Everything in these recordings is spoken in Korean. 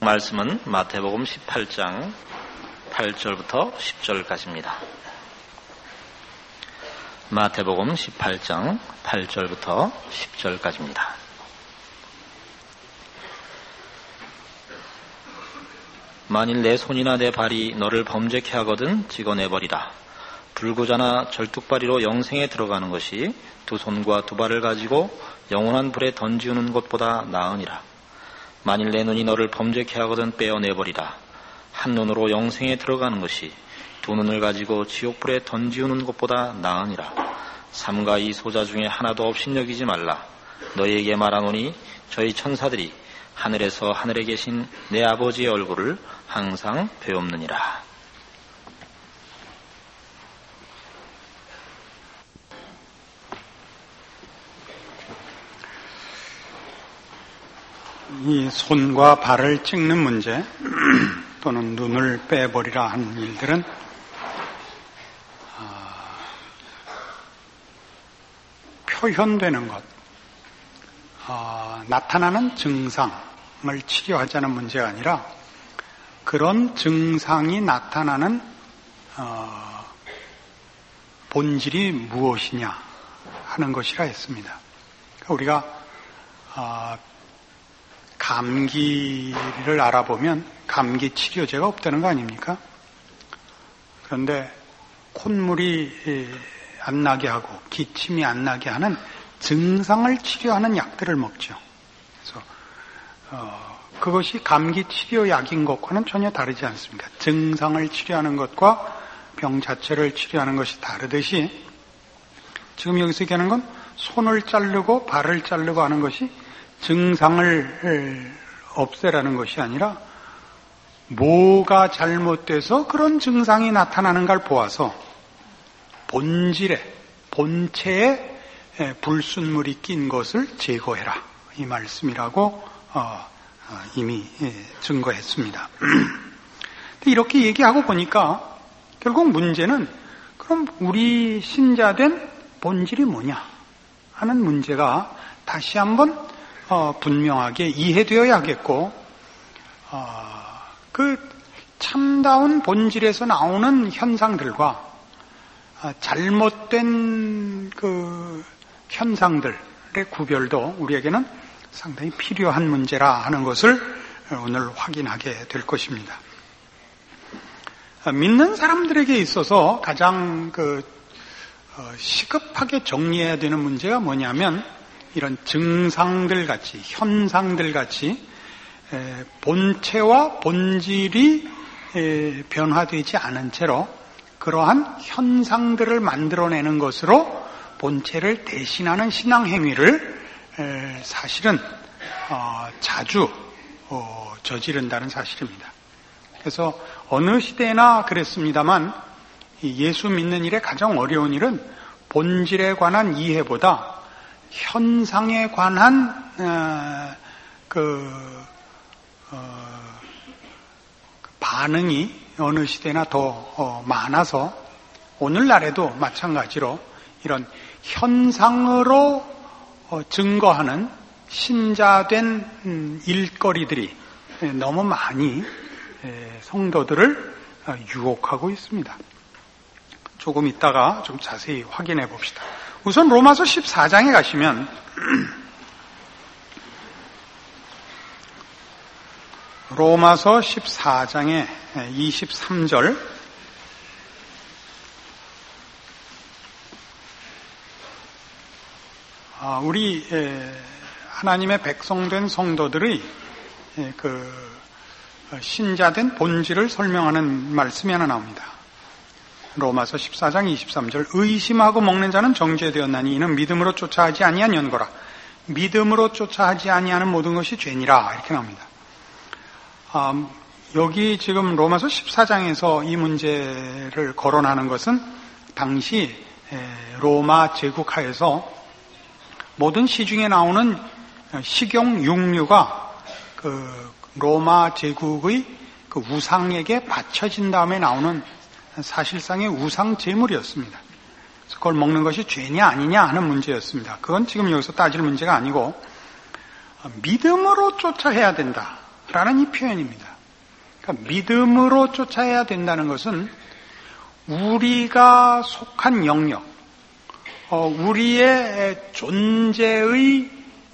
말씀은 마태복음 18장 8절부터 10절까지입니다. 마태복음 18장 8절부터 10절까지입니다. 만일 내 손이나 내 발이 너를 범죄케 하거든 찍어내버리라. 불구자나 절뚝발이로 영생에 들어가는 것이 두 손과 두 발을 가지고 영원한 불에 던지우는 것보다 나으니라. 만일 내 눈이 너를 범죄케 하거든 빼어내버리라. 한 눈으로 영생에 들어가는 것이 두 눈을 가지고 지옥불에 던지우는 것보다 나으니라. 삼가 이 소자 중에 하나도 업신여기지 말라. 너희에게 말하노니 저희 천사들이 하늘에서 하늘에 계신 내 아버지의 얼굴을 항상 배옵느니라. 이 손과 발을 찍는 문제 또는 눈을 빼버리라 하는 일들은 표현되는 것, 나타나는 증상을 치료하자는 문제가 아니라 그런 증상이 나타나는 본질이 무엇이냐 하는 것이라 했습니다. 우리가 감기를 알아보면 감기 치료제가 없다는 거 아닙니까? 그런데 콧물이 안 나게 하고 기침이 안 나게 하는 증상을 치료하는 약들을 먹죠. 그래서 그것이 감기 치료약인 것과는 전혀 다르지 않습니다. 증상을 치료하는 것과 병 자체를 치료하는 것이 다르듯이 지금 여기서 얘기하는 건 손을 자르고 발을 자르고 하는 것이 증상을 없애라는 것이 아니라 뭐가 잘못돼서 그런 증상이 나타나는가를 보아서 본체에 불순물이 낀 것을 제거해라 이 말씀이라고 이미 증거했습니다. 이렇게 얘기하고 보니까 결국 문제는 그럼 우리 신자된 본질이 뭐냐 하는 문제가 다시 한번 분명하게 이해되어야 하겠고, 그 참다운 본질에서 나오는 현상들과 잘못된 그 현상들의 구별도 우리에게는 상당히 필요한 문제라 하는 것을 오늘 확인하게 될 것입니다. 믿는 사람들에게 있어서 가장 시급하게 정리해야 되는 문제가 뭐냐면 이런 증상들 같이 현상들 같이 본체와 본질이 변화되지 않은 채로 그러한 현상들을 만들어내는 것으로 본체를 대신하는 신앙 행위를 사실은 자주 저지른다는 사실입니다. 그래서 어느 시대나 그랬습니다만 예수 믿는 일에 가장 어려운 일은 본질에 관한 이해보다 현상에 관한 반응이 어느 시대나 더 많아서 오늘날에도 마찬가지로 이런 현상으로 증거하는 신자된 일거리들이 너무 많이 성도들을 유혹하고 있습니다. 조금 있다가 좀 자세히 확인해 봅시다. 우선 로마서 14장에 가시면 로마서 14장의 23절 우리 하나님의 백성된 성도들의 신자된 본질을 설명하는 말씀이 하나 나옵니다. 로마서 14장 23절 의심하고 먹는 자는 정죄되었나니 이는 믿음으로 쫓아하지 아니한 연고라. 믿음으로 쫓아하지 아니하는 모든 것이 죄니라 이렇게 나옵니다. 여기 지금 로마서 14장에서 이 문제를 거론하는 것은 당시 로마 제국하에서 모든 시중에 나오는 식용 육류가 로마 제국의 우상에게 바쳐진 다음에 나오는 사실상의 우상 제물이었습니다. 그걸 먹는 것이 죄냐 아니냐 하는 문제였습니다. 그건 지금 여기서 따질 문제가 아니고 믿음으로 쫓아해야 된다 라는 이 표현입니다. 그러니까 믿음으로 쫓아야 된다는 것은 우리가 속한 영역, 우리의 존재의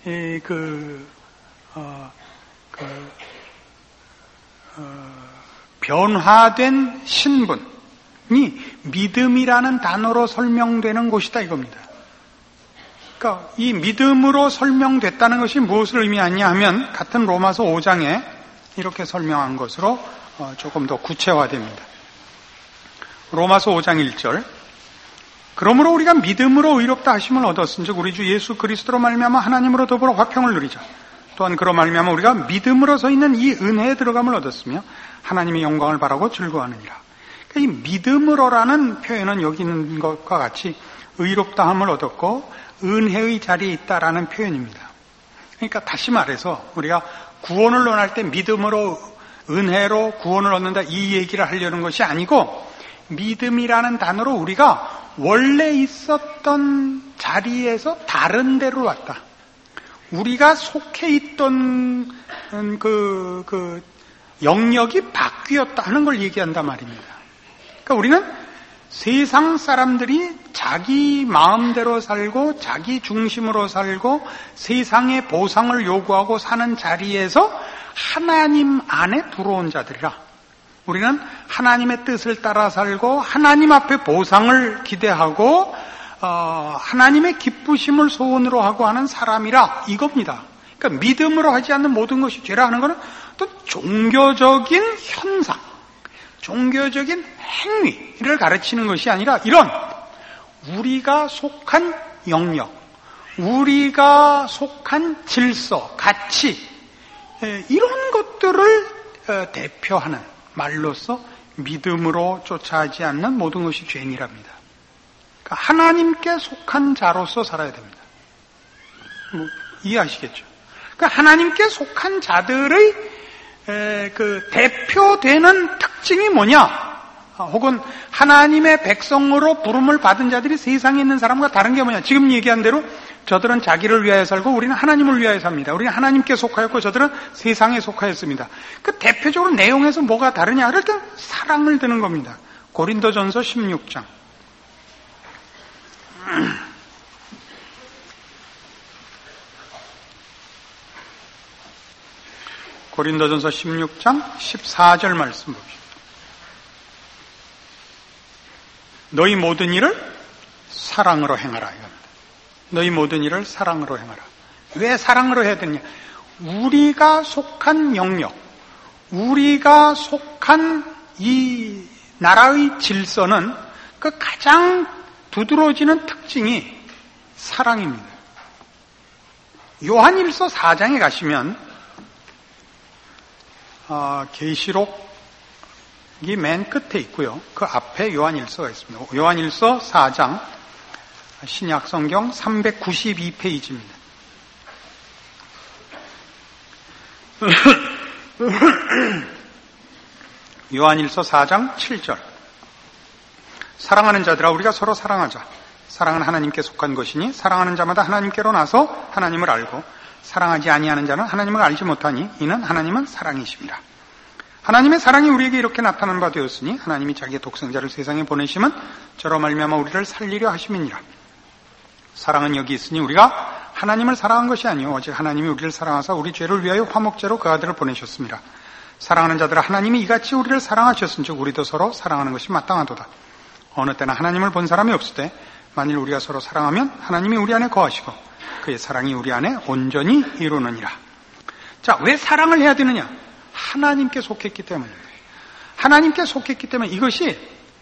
변화된 신분이 믿음이라는 단어로 설명되는 것이다 이겁니다. 그러니까 이 믿음으로 설명됐다는 것이 무엇을 의미하냐 하면 같은 로마서 5장에 이렇게 설명한 것으로 조금 더 구체화됩니다. 로마서 5장 1절 그러므로 우리가 믿음으로 의롭다 하심을 얻었은즉 우리 주 예수 그리스도로 말미암아 하나님으로 더불어 화평을 누리자. 또한 그로 말미암아 우리가 믿음으로 서 있는 이 은혜에 들어감을 얻었으며 하나님의 영광을 바라고 즐거워하느니라. 그러니까 이 믿음으로라는 표현은 여기 있는 것과 같이 의롭다함을 얻었고 은혜의 자리에 있다라는 표현입니다. 그러니까 다시 말해서 우리가 구원을 논할 때 믿음으로 은혜로 구원을 얻는다 이 얘기를 하려는 것이 아니고 믿음이라는 단어로 우리가 원래 있었던 자리에서 다른 데로 왔다. 우리가 속해 있던 그 영역이 바뀌었다 하는 걸 얘기한단 말입니다. 그러니까 우리는 세상 사람들이 자기 마음대로 살고 자기 중심으로 살고 세상의 보상을 요구하고 사는 자리에서 하나님 안에 들어온 자들이라. 우리는 하나님의 뜻을 따라 살고 하나님 앞에 보상을 기대하고 하나님의 기쁘심을 소원으로 하고 하는 사람이라 이겁니다. 그러니까 믿음으로 하지 않는 모든 것이 죄라 하는 것은 또 종교적인 현상, 종교적인 행위를 가르치는 것이 아니라 이런 우리가 속한 영역, 우리가 속한 질서, 가치 이런 것들을 대표하는 말로서 믿음으로 쫓아하지 않는 모든 것이 죄인이랍니다. 그러니까 하나님께 속한 자로서 살아야 됩니다. 이해하시겠죠? 그러니까 하나님께 속한 자들의 그 대표되는 특징이 뭐냐? 혹은 하나님의 백성으로 부름을 받은 자들이 세상에 있는 사람과 다른 게 뭐냐? 지금 얘기한 대로 저들은 자기를 위하여 살고 우리는 하나님을 위하여 삽니다. 우리는 하나님께 속하였고 저들은 세상에 속하였습니다. 그 대표적으로 내용에서 뭐가 다르냐? 그럴 때 사랑을 드는 겁니다. 고린도전서 16장. 고린도전서 16장 14절 말씀 봅시다. 너희 모든 일을 사랑으로 행하라 이겁니다. 너희 모든 일을 사랑으로 행하라. 왜 사랑으로 해야 되느냐? 우리가 속한 영역, 우리가 속한 이 나라의 질서는 그 가장 두드러지는 특징이 사랑입니다. 요한일서 4장에 가시면 계시록이 맨 끝에 있고요. 그 앞에 요한일서가 있습니다. 요한일서 4장 신약성경 392페이지입니다. 요한일서 4장 7절 사랑하는 자들아 우리가 서로 사랑하자. 사랑은 하나님께 속한 것이니 사랑하는 자마다 하나님께로 나서 하나님을 알고 사랑하지 아니하는 자는 하나님을 알지 못하니 이는 하나님은 사랑이심이라. 하나님의 사랑이 우리에게 이렇게 나타난 바 되었으니 하나님이 자기의 독생자를 세상에 보내심은 저로 말미암아 우리를 살리려 하심이니라. 사랑은 여기 있으니 우리가 하나님을 사랑한 것이 아니요 오직 하나님이 우리를 사랑하사 우리 죄를 위하여 화목제로 그 아들을 보내셨습니다. 사랑하는 자들아 하나님이 이같이 우리를 사랑하셨은즉 우리도 서로 사랑하는 것이 마땅하도다. 어느 때나 하나님을 본 사람이 없을 때 만일 우리가 서로 사랑하면 하나님이 우리 안에 거하시고 그의 사랑이 우리 안에 온전히 이루느니라. 자, 왜 사랑을 해야 되느냐? 하나님께 속했기 때문입니다. 하나님께 속했기 때문에 이것이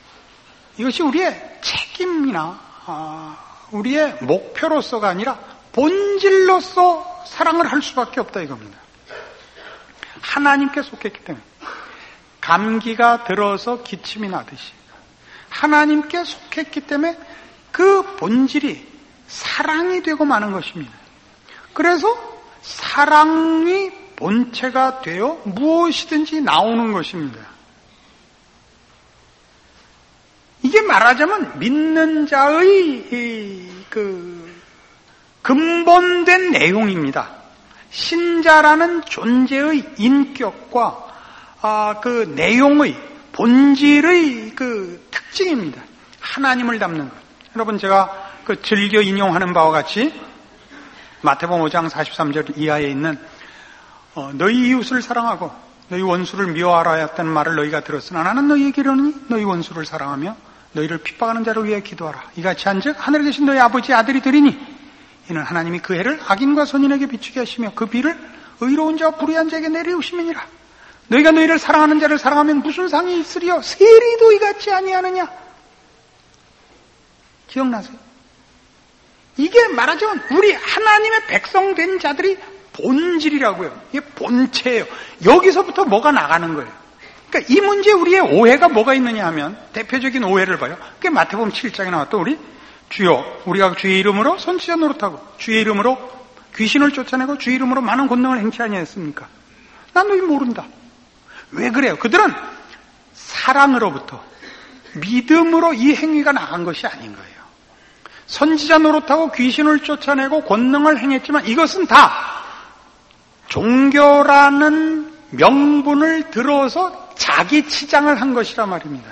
우리의 책임이나 우리의 목표로서가 아니라 본질로서 사랑을 할 수밖에 없다 이겁니다. 하나님께 속했기 때문에 감기가 들어서 기침이 나듯이 하나님께 속했기 때문에 그 본질이 사랑이 되고 마는 것입니다. 그래서 사랑이 본체가 되어 무엇이든지 나오는 것입니다. 이게 말하자면 믿는 자의 그 근본된 내용입니다. 신자라는 존재의 인격과 그 내용의 본질의 그 특징입니다. 하나님을 닮는 것. 여러분 제가 그 즐겨 인용하는 바와 같이 마태복음 5장 43절 이하에 있는 너희 이웃을 사랑하고 너희 원수를 미워하라 했다는 말을 너희가 들었으나 나는 너희에게 이르노니 너희 원수를 사랑하며 너희를 핍박하는 자를 위해 기도하라. 이같이 한즉 하늘에 계신 너희 아버지 아들이 되리니 이는 하나님이 그 해를 악인과 선인에게 비추게 하시며 그 비를 의로운 자와 불의한 자에게 내리우심이니라. 너희가 너희를 사랑하는 자를 사랑하면 무슨 상이 있으리요? 세리도 이같이 아니하느냐? 기억나세요? 이게 말하자면 우리 하나님의 백성 된 자들이 본질이라고요. 이게 본체예요. 여기서부터 뭐가 나가는 거예요. 그러니까 이 문제에 우리의 오해가 뭐가 있느냐 하면 대표적인 오해를 봐요. 그게 마태복음 7장에 나왔던 우리 주여 우리가 주의 이름으로 선지자 노릇하고 주의 이름으로 귀신을 쫓아내고 주의 이름으로 많은 권능을 행치 아니했습니까? 난 너희 모른다. 왜 그래요? 그들은 사랑으로부터 믿음으로 이 행위가 나간 것이 아닌 거예요. 선지자 노릇하고 귀신을 쫓아내고 권능을 행했지만 이것은 다 종교라는 명분을 들어서 자기 치장을 한 것이라 말입니다.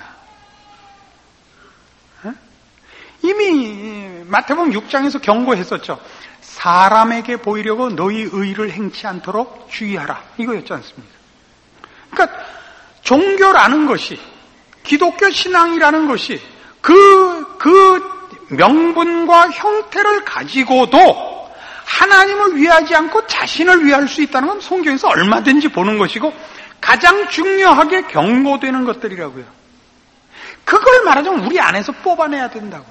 이미 마태복음 6장에서 경고했었죠. 사람에게 보이려고 너희 의를 행치 않도록 주의하라. 이거였지 않습니까? 그러니까 종교라는 것이 기독교 신앙이라는 것이 그 명분과 형태를 가지고도 하나님을 위하지 않고 자신을 위할 수 있다는 건 성경에서 얼마든지 보는 것이고 가장 중요하게 경고되는 것들이라고요. 그걸 말하자면 우리 안에서 뽑아내야 된다고요.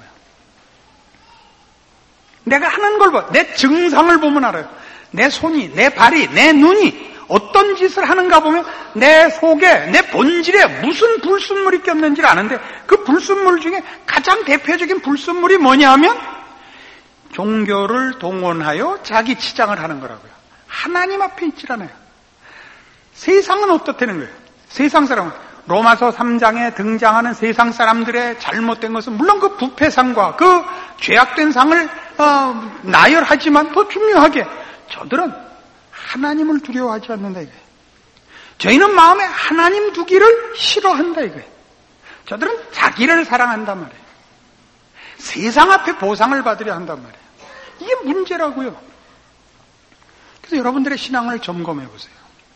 내가 하는 걸 봐. 내 증상을 보면 알아요. 내 손이, 내 발이, 내 눈이 어떤 짓을 하는가 보면 내 속에, 내 본질에 무슨 불순물이 꼈는지를 아는데 그 불순물 중에 가장 대표적인 불순물이 뭐냐 하면 종교를 동원하여 자기 치장을 하는 거라고요. 하나님 앞에 있질 않아요. 세상은 어떻다는 거예요? 세상 사람은 로마서 3장에 등장하는 세상 사람들의 잘못된 것은 물론 그 부패상과 그 죄악된 상을 나열하지만 더 중요하게 저들은 하나님을 두려워하지 않는다 이거예요. 저희는 마음에 하나님 두기를 싫어한다 이거예요. 저들은 자기를 사랑한단 말이에요. 세상 앞에 보상을 받으려 한단 말이에요. 이게 문제라고요. 그래서 여러분들의 신앙을 점검해 보세요.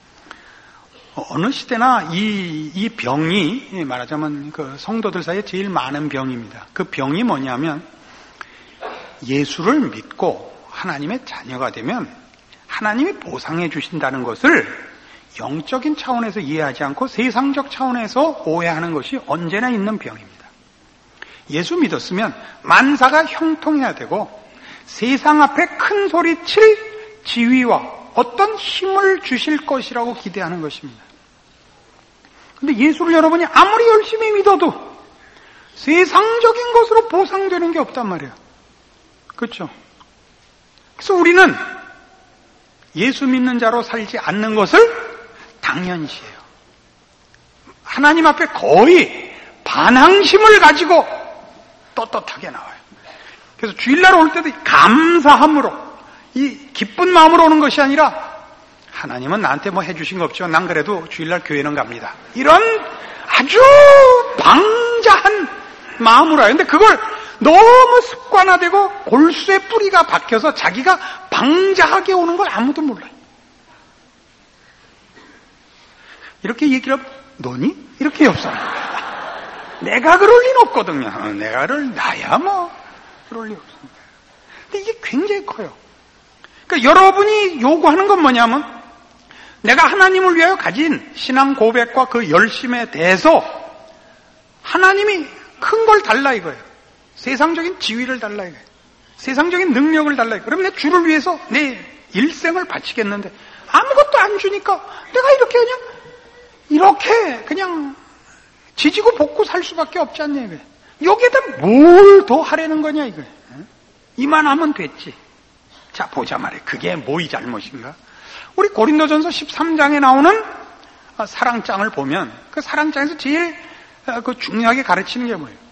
어느 시대나 이 병이 말하자면 그 성도들 사이에 제일 많은 병입니다. 그 병이 뭐냐면 예수를 믿고 하나님의 자녀가 되면 하나님이 보상해 주신다는 것을 영적인 차원에서 이해하지 않고 세상적 차원에서 오해하는 것이 언제나 있는 병입니다. 예수 믿었으면 만사가 형통해야 되고 세상 앞에 큰 소리 칠 지위와 어떤 힘을 주실 것이라고 기대하는 것입니다. 근데 예수를 여러분이 아무리 열심히 믿어도 세상적인 것으로 보상되는 게 없단 말이에요. 그렇죠? 그래서 우리는 예수 믿는 자로 살지 않는 것을 당연시해요. 하나님 앞에 거의 반항심을 가지고 떳떳하게 나와요. 그래서 주일날 올 때도 감사함으로 이 기쁜 마음으로 오는 것이 아니라 하나님은 나한테 뭐 해주신 거 없지만 난 그래도 주일날 교회는 갑니다. 이런 아주 방자한 마음으로 해요. 근데 그걸 너무 습관화되고 골수에 뿌리가 박혀서 자기가 방자하게 오는 걸 아무도 몰라요. 이렇게 얘기를 하면 너니? 이렇게 옆 사람. 내가 그럴 리는 없거든요. 내가 나야 뭐 그럴 리 없습니다. 근데 이게 굉장히 커요. 그러니까 여러분이 요구하는 건 뭐냐면 내가 하나님을 위하여 가진 신앙 고백과 그 열심에 대해서 하나님이 큰 걸 달라 이거예요. 세상적인 지위를 달라 이거예요. 세상적인 능력을 달라 이거예요. 그러면 내 주를 위해서 내 일생을 바치겠는데 아무것도 안 주니까 내가 이렇게 그냥 지지고 볶고 살 수밖에 없지 않냐 이거예요. 여기에다 뭘 더 하려는 거냐 이거예요. 이만하면 됐지. 자 보자 말이에요. 그게 뭐이 잘못인가? 우리 고린도전서 13장에 나오는 사랑장을 보면 그 사랑장에서 제일 그 중요하게 가르치는 게 뭐예요?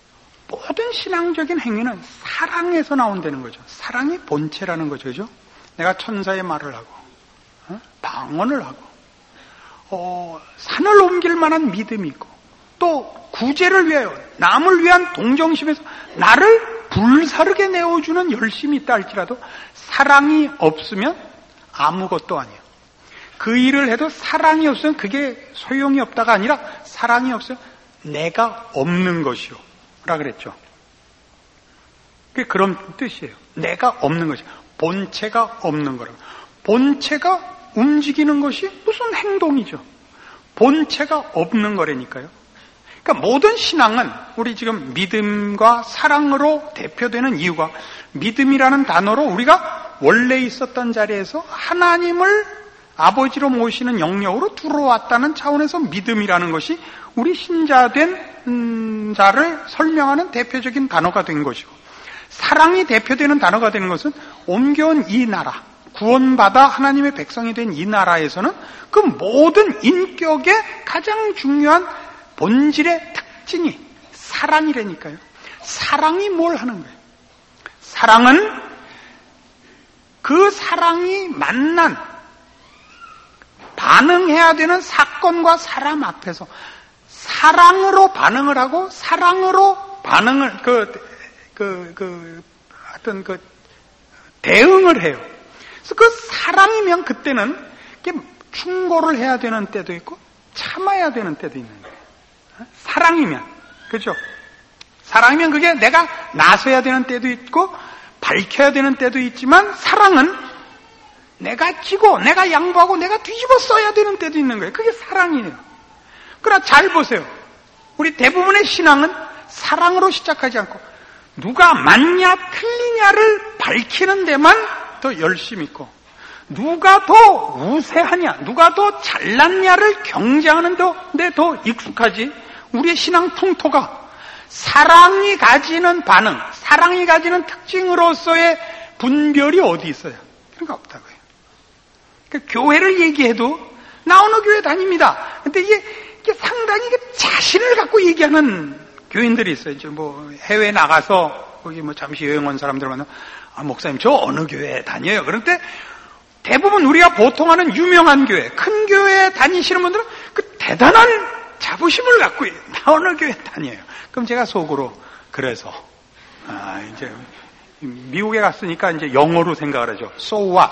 모든 신앙적인 행위는 사랑에서 나온다는 거죠. 사랑이 본체라는 거죠. 그죠? 내가 천사의 말을 하고 방언을 하고 산을 옮길 만한 믿음이 있고 또 구제를 위하여 남을 위한 동정심에서 나를 불사르게 내어주는 열심이 있다 할지라도 사랑이 없으면 아무것도 아니에요. 그 일을 해도 사랑이 없으면 그게 소용이 없다가 아니라 사랑이 없으면 내가 없는 것이요 라 그랬죠. 그게 그런 뜻이에요. 내가 없는 것이 본체가 없는 거라고. 본체가 움직이는 것이 무슨 행동이죠. 본체가 없는 거라니까요. 그러니까 모든 신앙은 우리 지금 믿음과 사랑으로 대표되는 이유가 믿음이라는 단어로 우리가 원래 있었던 자리에서 하나님을 아버지로 모시는 영역으로 들어왔다는 차원에서 믿음이라는 것이 우리 신자된 자를 설명하는 대표적인 단어가 된 것이고, 사랑이 대표되는 단어가 되는 것은 옮겨온 이 나라, 구원받아 하나님의 백성이 된 이 나라에서는 그 모든 인격의 가장 중요한 본질의 특징이 사랑이라니까요. 사랑이 뭘 하는 거예요? 사랑은 그 사랑이 만난 반응해야 되는 사건과 사람 앞에서 사랑으로 반응을 하고 사랑으로 반응을 대응을 해요. 그래서 그 사랑이면 그때는 충고를 해야 되는 때도 있고 참아야 되는 때도 있는 거예요. 사랑이면, 그죠? 사랑이면 그게 내가 나서야 되는 때도 있고 밝혀야 되는 때도 있지만, 사랑은 내가 지고 내가 양보하고 내가 뒤집어 써야 되는 때도 있는 거예요. 그게 사랑이에요. 그러나 잘 보세요. 우리 대부분의 신앙은 사랑으로 시작하지 않고 누가 맞냐 틀리냐를 밝히는 데만 더 열심히 있고, 누가 더 우세하냐, 누가 더 잘났냐를 경쟁하는 데 더 익숙하지, 우리의 신앙 풍토가 사랑이 가지는 반응, 사랑이 가지는 특징으로서의 분별이 어디 있어요? 그런 거 없다고요. 그러니까 교회를 얘기해도 나 어느 교회 다닙니다. 근데 이게 상당히 자신을 갖고 얘기하는 교인들이 있어요. 이제 뭐 해외 나가서 거기 뭐 잠시 여행 온 사람들 만나면 목사님 저 어느 교회 다녀요. 그런데 대부분 우리가 보통 하는 유명한 교회, 큰 교회 다니시는 분들은 그 대단한 자부심을 갖고 나 어느 교회 다녀요. 그럼 제가 속으로 그래서 이제 미국에 갔으니까 이제 영어로 생각을 하죠. So what?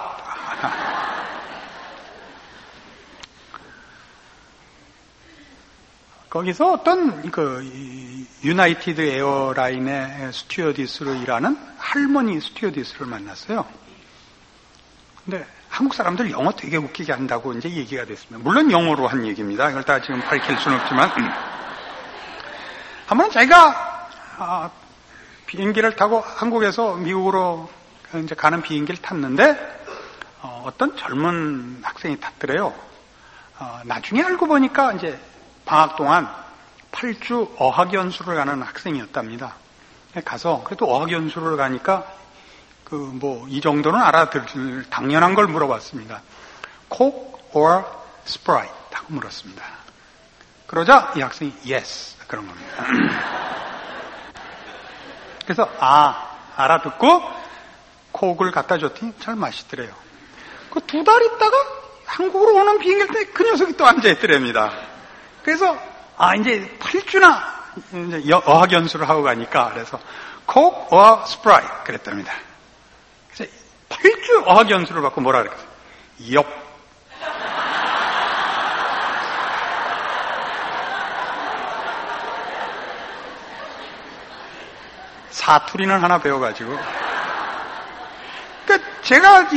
거기서 어떤 유나이티드 에어라인의 스튜어디스로 일하는 할머니 스튜어디스를 만났어요. 근데 한국 사람들 영어 되게 웃기게 한다고 이제 얘기가 됐습니다. 물론 영어로 한 얘기입니다. 이걸 다 지금 밝힐 수는 없지만, 한번 자기가 비행기를 타고 한국에서 미국으로 이제 가는 비행기를 탔는데 어떤 젊은 학생이 탔더래요. 나중에 알고 보니까 이제 방학 동안 8주 어학연수를 가는 학생이었답니다. 가서 그래도 어학연수를 가니까 이 정도는 알아들 당연한 걸 물어봤습니다. Coke or Sprite? 하고 물었습니다. 그러자 이 학생이 yes 그런 겁니다. 그래서 알아듣고 콕을 갖다 줬더니 잘 마시더래요. 그 2달 있다가 한국으로 오는 비행기 때 그 녀석이 또 앉아있더랍니다. 그래서 이제 8주나 이제 어학연수를 하고 가니까 그래서 Coke or Sprite 그랬답니다. 그래서 8주 어학연수를 받고 뭐라 그랬어요? 엽. 사투리는 하나 배워가지고. 그러니까 제가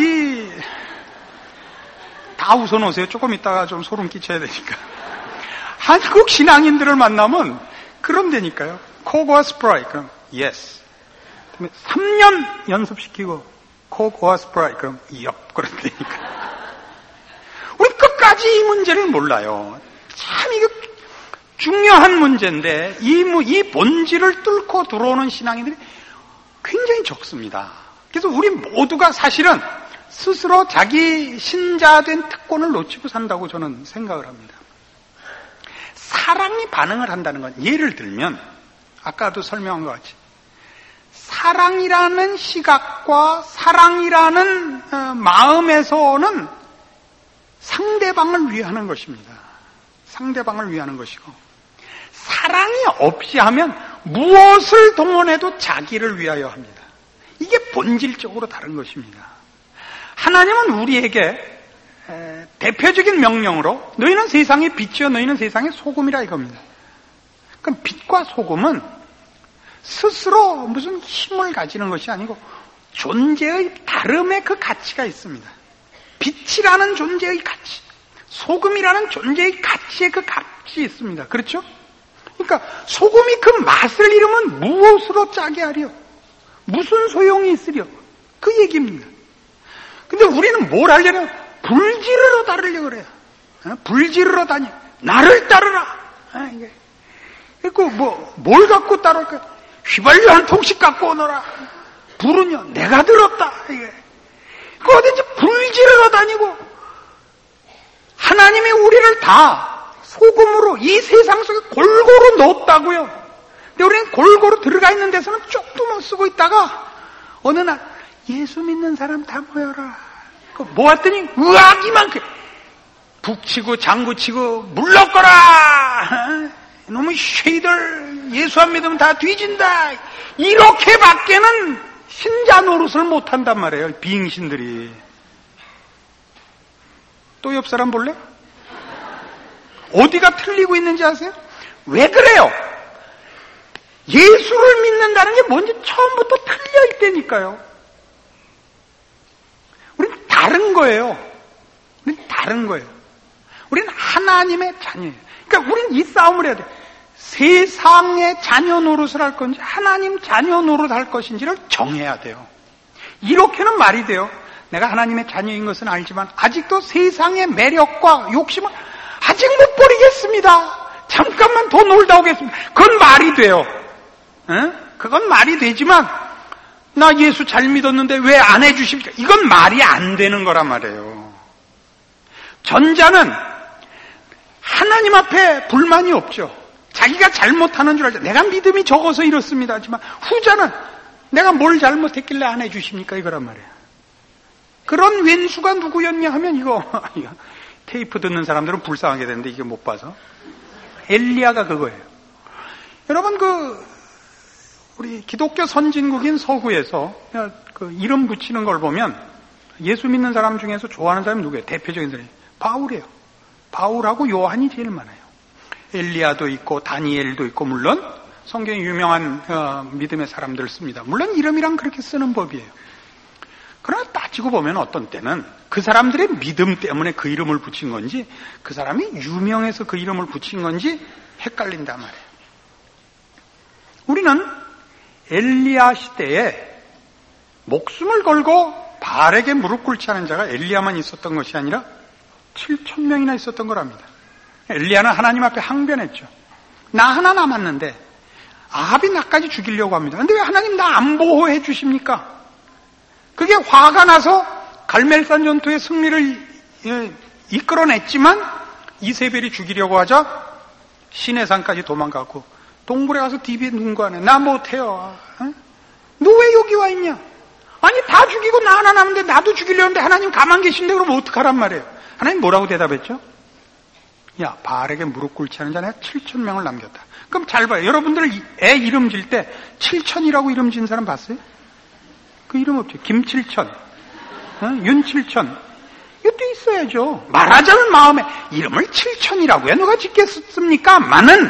다 웃어놓으세요. 조금 있다가 좀 소름 끼쳐야 되니까. 한국 신앙인들을 만나면 그런다니까요. 코그와 스프라이트. 그럼 yes. 3년 연습시키고 코그와 스프라이트. 그럼 엽. 그런다니까. 우리 끝까지 이 문제를 몰라요. 참 이거 중요한 문제인데 이 본질을 뚫고 들어오는 신앙인들이 굉장히 적습니다. 그래서 우리 모두가 사실은 스스로 자기 신자된 특권을 놓치고 산다고 저는 생각을 합니다. 사랑이 반응을 한다는 건, 예를 들면 아까도 설명한 것 같이 사랑이라는 시각과 사랑이라는 마음에서는 상대방을 위하는 것입니다. 상대방을 위하는 것이고, 사랑이 없이 하면 무엇을 동원해도 자기를 위하여 합니다. 이게 본질적으로 다른 것입니다. 하나님은 우리에게 대표적인 명령으로 너희는 세상의 빛이요 너희는 세상의 소금이라 이겁니다. 그럼 빛과 소금은 스스로 무슨 힘을 가지는 것이 아니고 존재의 다름의 그 가치가 있습니다. 빛이라는 존재의 가치, 소금이라는 존재의 가치의 그 값이 있습니다. 그렇죠? 그러니까 소금이 그 맛을 잃으면 무엇으로 짜게 하려? 무슨 소용이 있으려? 그 얘기입니다. 근데 우리는 뭘 하려면 불지르러 다르려고 그래요. 불지르러 다니. 나를 따르라. 뭘 갖고 따를까? 휘발유 한 통씩 갖고 오너라. 불은요, 내가 들었다. 그 어딘지 불지르러 다니고, 하나님이 우리를 다 소금으로 이 세상 속에 골고루 넣었다고요. 근데 우리는 골고루 들어가 있는 데서는 쪽도 못 쓰고 있다가, 어느 날, 예수 믿는 사람 다 모여라. 모았더니, 의학이만큼, 북치고 장구치고 물러거라. 이놈의 쉐이들, 예수 안 믿으면 다 뒤진다. 이렇게 밖에는 신자 노릇을 못한단 말이에요. 비잉신들이. 또 옆 사람 볼래? 어디가 틀리고 있는지 아세요? 왜 그래요? 예수를 믿는다는 게 뭔지 처음부터 틀려 있다니까요. 우린 다른 거예요. 우린 다른 거예요. 우린 하나님의 자녀예요. 그러니까 우린 이 싸움을 해야 돼요. 세상의 자녀 노릇을 할 건지 하나님 자녀 노릇 할 것인지를 정해야 돼요. 이렇게는 말이 돼요. 내가 하나님의 자녀인 것은 알지만 아직도 세상의 매력과 욕심을 아직 못 버리겠습니다. 잠깐만 더 놀다 오겠습니다. 그건 말이 돼요. 그건 말이 되지만 나 예수 잘 믿었는데 왜 안 해주십니까? 이건 말이 안 되는 거란 말이에요. 전자는 하나님 앞에 불만이 없죠. 자기가 잘못하는 줄 알죠. 내가 믿음이 적어서 이렇습니다 하지만 후자는 내가 뭘 잘못했길래 안 해주십니까? 이거란 말이에요. 그런 왼수가 누구였냐 하면 이거 테이프 듣는 사람들은 불쌍하게 되는데 이게 못 봐서 엘리야가 그거예요. 여러분 우리 기독교 선진국인 서구에서 그 이름 붙이는 걸 보면 예수 믿는 사람 중에서 좋아하는 사람이 누구예요? 대표적인 사람이 바울이에요. 바울하고 요한이 제일 많아요. 엘리야도 있고 다니엘도 있고 물론 성경에 유명한 믿음의 사람들을 씁니다. 물론 이름이랑 그렇게 쓰는 법이에요. 그러나 따지고 보면 어떤 때는 그 사람들의 믿음 때문에 그 이름을 붙인 건지 그 사람이 유명해서 그 이름을 붙인 건지 헷갈린단 말이에요. 우리는 엘리야 시대에 목숨을 걸고 바알에게 무릎 꿇지 않은 자가 엘리야만 있었던 것이 아니라 7,000명이나 있었던 거랍니다. 엘리야는 하나님 앞에 항변했죠. 나 하나 남았는데 아합이 나까지 죽이려고 합니다. 근데 왜 하나님 나 안 보호해 주십니까? 그게 화가 나서 갈멜산 전투의 승리를 이끌어냈지만 이세벨이 죽이려고 하자 시내산까지 도망가고 동굴에 가서 디비에 누군가 하네. 나 못해요. 너 왜 여기 와 있냐? 아니 다 죽이고 나 하나 남는데 나도 죽이려는데 하나님 가만 계신데 그럼 어떡하란 말이에요. 하나님 뭐라고 대답했죠? 야, 바알에게 무릎 꿇지 않은 자 내가 7,000명을 남겼다. 그럼 잘 봐요. 여러분들 애 이름 질 때 7천이라고 이름 지은 사람 봤어요? 그 이름 없죠. 김칠천, 윤칠천. 이것도 있어야죠. 말하자면 마음에 이름을 7천이라고요. 누가 짓겠습니까? 많은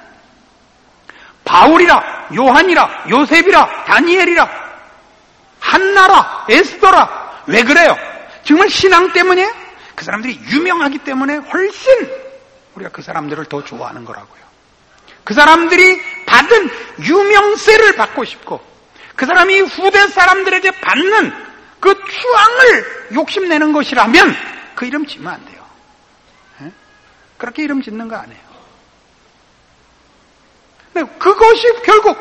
바울이라, 요한이라, 요셉이라, 다니엘이라, 한나라, 에스더라. 왜 그래요? 정말 신앙 때문에 그 사람들이 유명하기 때문에 훨씬 우리가 그 사람들을 더 좋아하는 거라고요. 그 사람들이 받은 유명세를 받고 싶고 그 사람이 후대 사람들에게 받는 그 추앙을 욕심내는 것이라면 그 이름 짓면 안 돼요. 그렇게 이름 짓는 거 아니에요. 그것이 결국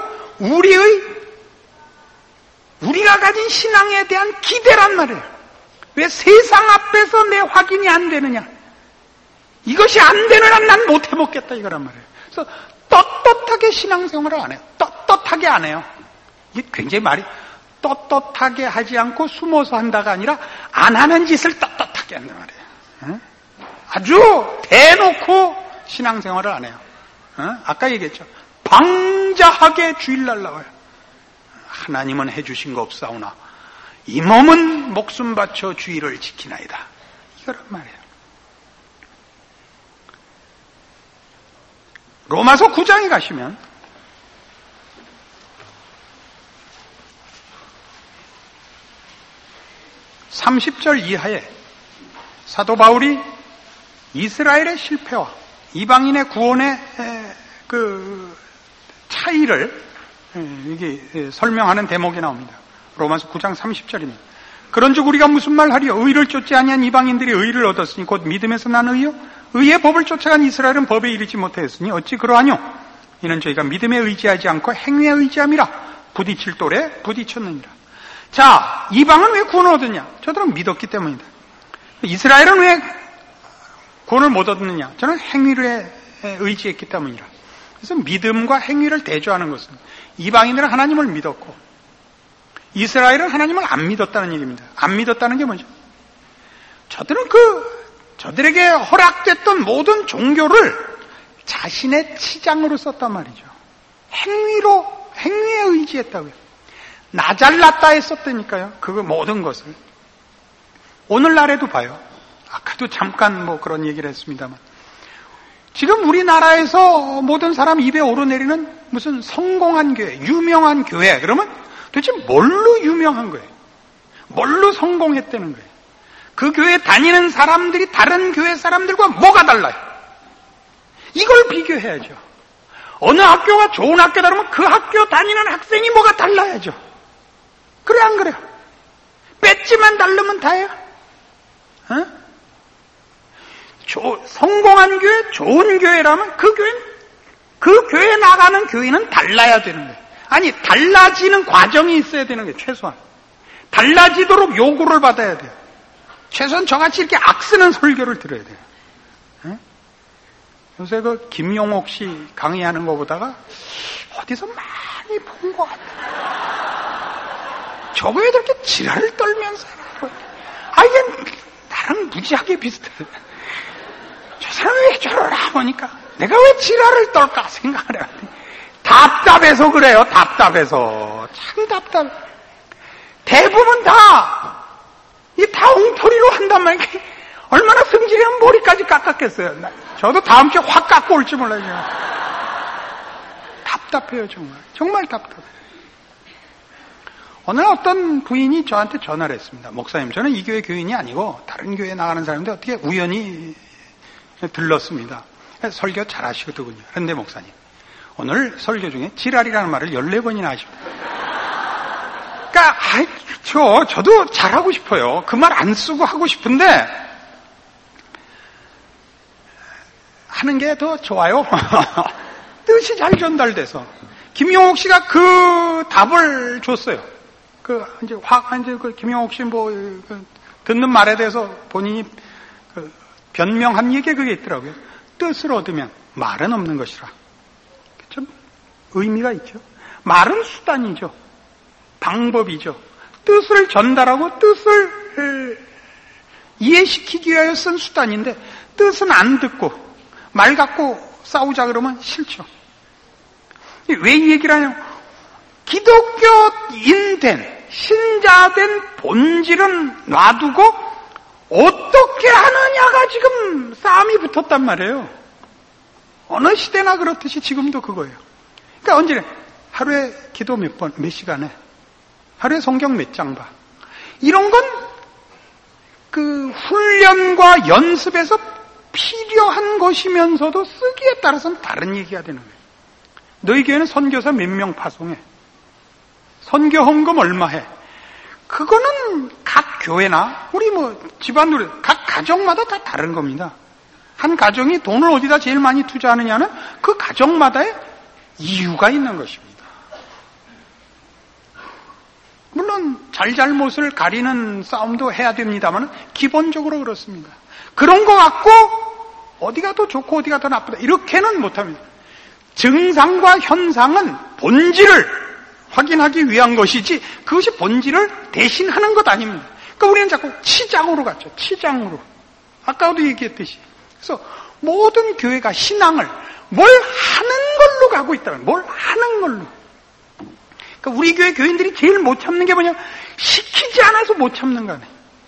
우리가 가진 신앙에 대한 기대란 말이에요. 왜 세상 앞에서 내 확인이 안 되느냐? 이것이 안 되는 한 난 못 해먹겠다 이거란 말이에요. 그래서 떳떳하게 신앙생활을 안 해요. 떳떳하게 안 해요. 이게 굉장히 말이 떳떳하게 하지 않고 숨어서 한다가 아니라 안 하는 짓을 떳떳하게 한단 말이에요. 아주 대놓고 신앙생활을 안 해요. 아까 얘기했죠. 방자하게 주일날 나와요. 하나님은 해주신 거 없사오나 이 몸은 목숨 바쳐 주의를 지키나이다. 이거란 말이에요. 로마서 9장에 가시면 (30절) 이하에 사도 바울이 이스라엘의 실패와 이방인의 구원의 그 차이를 이게 설명하는 대목이 나옵니다. 로마서 9장 30절입니다. 그런즉 우리가 무슨 말하리요? 의를 쫓지 아니한 이방인들이 의를 얻었으니 곧 믿음에서 난 의요? 의의 법을 쫓아간 이스라엘은 법에 이르지 못하였으니 어찌 그러하뇨? 이는 저희가 믿음에 의지하지 않고 행위에 의지함이라 부딪힐 돌에 부딪혔느니라. 자, 이방은 왜 구원을 얻었냐? 저들은 믿었기 때문이다. 이스라엘은 왜 구원을 못 얻느냐? 저는 행위를 의지했기 때문이라. 그래서 믿음과 행위를 대조하는 것은 이방인들은 하나님을 믿었고 이스라엘은 하나님을 안 믿었다는 얘기입니다. 안 믿었다는 게 뭐죠? 저들은 저들에게 허락됐던 모든 종교를 자신의 치장으로 썼단 말이죠. 행위에 의지했다고요. 나 잘났다 했었다니까요. 그 모든 것을. 오늘날에도 봐요. 아까도 잠깐 그런 얘기를 했습니다만. 지금 우리나라에서 모든 사람 입에 오르내리는 무슨 성공한 교회, 유명한 교회, 그러면 도대체 뭘로 유명한 거예요? 뭘로 성공했다는 거예요? 그 교회 다니는 사람들이 다른 교회 사람들과 뭐가 달라요? 이걸 비교해야죠. 어느 학교가 좋은 학교다 그러면 그 학교 다니는 학생이 뭐가 달라야죠. 그래 안 그래요? 배지만 다르면 다예요? 성공한 교회, 좋은 교회라면 그 교회 나가는 교인은 달라야 되는 거예요. 아니, 달라지는 과정이 있어야 되는 거예요, 최소한. 달라지도록 요구를 받아야 돼요. 최소한 저같이 이렇게 악쓰는 설교를 들어야 돼요. 요새 김용옥 씨 강의하는 거 보다가 어디서 많이 본 것 같아요. 저거에 저렇게 지랄을 떨면서 이게 나랑 무지하게 비슷해. 저 사람이 왜 저러나 보니까 내가 왜 지랄을 떨까 생각을 해요. 답답해서 그래요. 답답해서. 참 답답해. 대부분 다 엉터리로 한단 말이에요. 얼마나 성질이면 머리까지 깎았겠어요. 저도 다음 주에 확 깎고 올지 몰라요. 답답해요, 정말. 정말 답답해요. 오늘 어떤 부인이 저한테 전화를 했습니다. 목사님, 저는 이 교회 교인이 아니고 다른 교회에 나가는 사람인데 어떻게 우연히 들렀습니다. 설교 잘 하시거든요. 그런데 목사님, 오늘 설교 중에 지랄이라는 말을 14번이나 하십니다. 그러니까 저도 잘하고 싶어요. 그 말 안 쓰고 하고 싶은데 하는 게 더 좋아요. 뜻이 잘 전달돼서. 김용옥 씨가 그 답을 줬어요. 이제 김용옥 씨 듣는 말에 대해서 본인이 변명한 얘기가 그게 있더라고요. 뜻을 얻으면 말은 없는 것이라. 좀 의미가 있죠. 말은 수단이죠. 방법이죠. 뜻을 전달하고 뜻을 이해시키기 위하여 쓴 수단인데 뜻은 안 듣고 말 갖고 싸우자 그러면 싫죠. 왜 이 얘기를 하냐면 기독교인된 신자된 본질은 놔두고 어떻게 하느냐가 지금 싸움이 붙었단 말이에요. 어느 시대나 그렇듯이 지금도 그거예요. 그러니까 언제나 하루에 기도 몇 시간에 하루에 성경 몇 장 봐. 이런 건 훈련과 연습에서 필요한 것이면서도 쓰기에 따라서는 다른 얘기가 되는 거예요. 너희 교회는 선교사 몇 명 파송해? 선교 헌금 얼마 해? 그거는 각 교회나 우리 집안으로 각 가정마다 다 다른 겁니다. 한 가정이 돈을 어디다 제일 많이 투자하느냐는 그 가정마다의 이유가 있는 것입니다. 물론 잘잘못을 가리는 싸움도 해야 됩니다만 기본적으로 그렇습니다. 그런 거 갖고 어디가 더 좋고 어디가 더 나쁘다 이렇게는 못합니다. 증상과 현상은 본질을 확인하기 위한 것이지 그것이 본질을 대신하는 것 아닙니다. 그러니까 우리는 자꾸 치장으로 갔죠. 치장으로. 아까도 얘기했듯이. 그래서 모든 교회가 신앙을 뭘 하는 걸로 가고 있다는, 뭘 하는 걸로. 그러니까 우리 교회 교인들이 제일 못 참는 게 뭐냐? 시키지 않아서 못 참는 거네.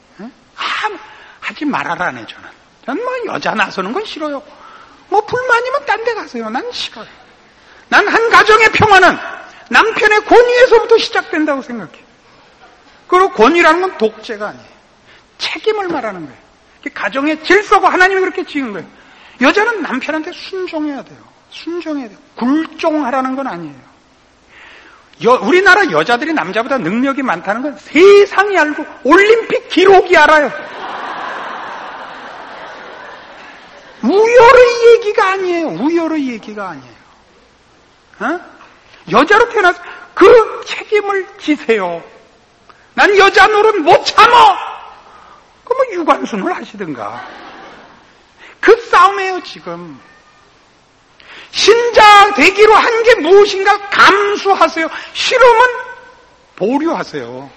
하지 말아라네, 저는. 전 뭐 여자 나서는 건 싫어요. 뭐 불만이면 딴 데 가세요. 난 싫어요. 난 한 가정의 평화는 남편의 권위에서부터 시작된다고 생각해. 그리고 권위라는 건 독재가 아니에요. 책임을 말하는 거예요. 가정의 질서가 하나님이 그렇게 지은 거예요. 여자는 남편한테 순종해야 돼요. 순종해야 돼요. 굴종하라는 건 아니에요. 우리나라 여자들이 남자보다 능력이 많다는 건 세상이 알고 올림픽 기록이 알아요. 우열의 얘기가 아니에요. 우열의 얘기가 아니에요. 여자로 태어나서 그 책임을 지세요. 난 여자 노릇 못 참어. 그럼 유관순을 하시든가. 그 싸움이에요, 지금. 신자 되기로 한 게 무엇인가 감수하세요. 싫으면 보류하세요.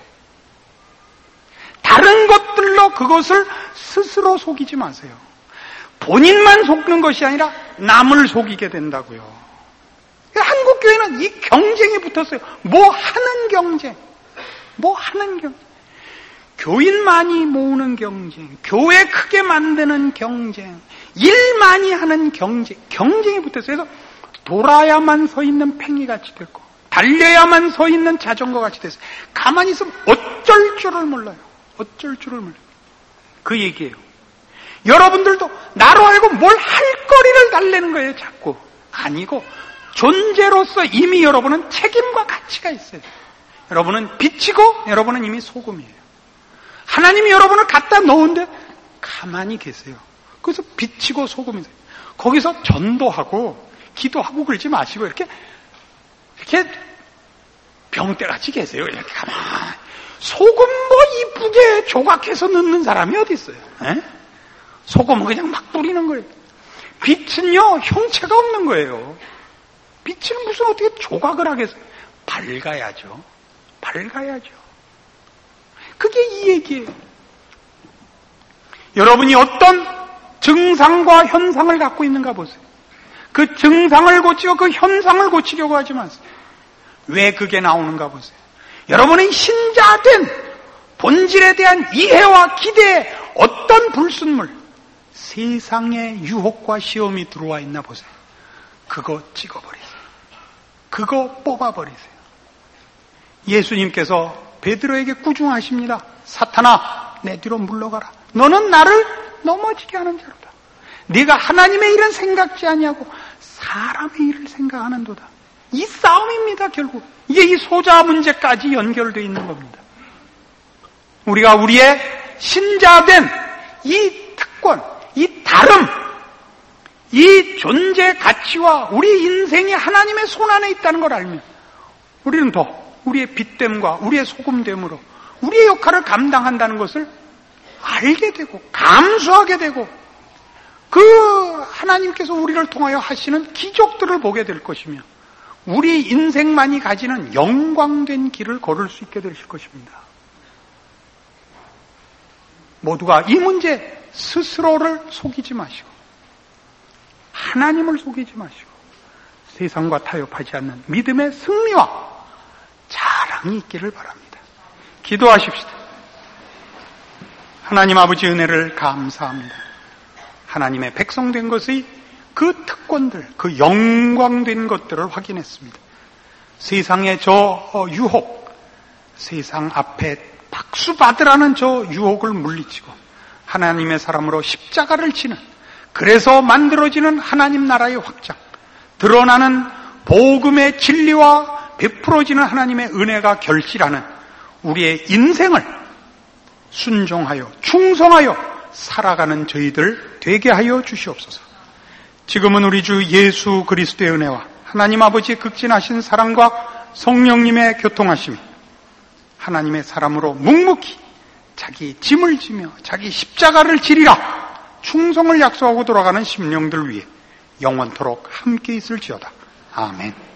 다른 것들로 그것을 스스로 속이지 마세요. 본인만 속는 것이 아니라 남을 속이게 된다고요. 한국 교회는 이 경쟁이 붙었어요. 뭐 하는 경쟁. 뭐 하는 경쟁. 교인 많이 모으는 경쟁. 교회 크게 만드는 경쟁. 일 많이 하는 경쟁. 경쟁이 붙었어요. 그래서 돌아야만 서 있는 팽이같이 됐고 달려야만 서 있는 자전거같이 됐어요. 가만히 있으면 어쩔 줄을 몰라요. 어쩔 줄을 몰라요. 그 얘기예요. 여러분들도 나로 알고 뭘 할 거리를 달래는 거예요. 자꾸. 아니고 존재로서 이미 여러분은 책임과 가치가 있어요. 여러분은 빛이고 여러분은 이미 소금이에요. 하나님이 여러분을 갖다 놓은데 가만히 계세요. 그래서 빛이고 소금이세요. 거기서 전도하고 기도하고 그러지 마시고 이렇게 병때같이 계세요. 이렇게 가만히. 소금 뭐 이쁘게 조각해서 넣는 사람이 어디 있어요? 에? 소금은 그냥 막 뿌리는 거예요. 빛은요 형체가 없는 거예요. 빛을 무슨 어떻게 조각을 하겠어요? 밝아야죠. 밝아야죠. 그게 이 얘기예요. 여러분이 어떤 증상과 현상을 갖고 있는가 보세요. 그 증상을 고치고 그 현상을 고치려고 하지 마세요. 왜 그게 나오는가 보세요. 여러분의 신자된 본질에 대한 이해와 기대에 어떤 불순물, 세상의 유혹과 시험이 들어와 있나 보세요. 그거 찍어버리세요. 그거 뽑아버리세요. 예수님께서 베드로에게 꾸중하십니다. 사탄아, 내 뒤로 물러가라. 너는 나를 넘어지게 하는 자로다. 네가 하나님의 일은 생각지 아니하고 사람의 일을 생각하는도다. 이 싸움입니다. 결국 이게 이 소자 문제까지 연결되어 있는 겁니다. 우리가 우리의 신자된 이 특권, 이 다름, 이 존재 가치와 우리 인생이 하나님의 손안에 있다는 걸 알면 우리는 더 우리의 빛됨과 우리의 소금됨으로 우리의 역할을 감당한다는 것을 알게 되고 감수하게 되고 그 하나님께서 우리를 통하여 하시는 기적들을 보게 될 것이며 우리 인생만이 가지는 영광된 길을 걸을 수 있게 되실 것입니다. 모두가 이 문제 스스로를 속이지 마시고 하나님을 속이지 마시고 세상과 타협하지 않는 믿음의 승리와 자랑이 있기를 바랍니다. 기도하십시다. 하나님 아버지 은혜를 감사합니다. 하나님의 백성된 것의 그 특권들, 그 영광된 것들을 확인했습니다. 세상의 저 유혹, 세상 앞에 박수 받으라는 저 유혹을 물리치고 하나님의 사람으로 십자가를 지는, 그래서 만들어지는 하나님 나라의 확장, 드러나는 복음의 진리와 베풀어지는 하나님의 은혜가 결실하는 우리의 인생을 순종하여 충성하여 살아가는 저희들 되게 하여 주시옵소서. 지금은 우리 주 예수 그리스도의 은혜와 하나님 아버지의 극진하신 사랑과 성령님의 교통하심이 하나님의 사람으로 묵묵히 자기 짐을 지며 자기 십자가를 지리라 충성을 약속하고 돌아가는 심령들 위해 영원토록 함께 있을지어다. 아멘.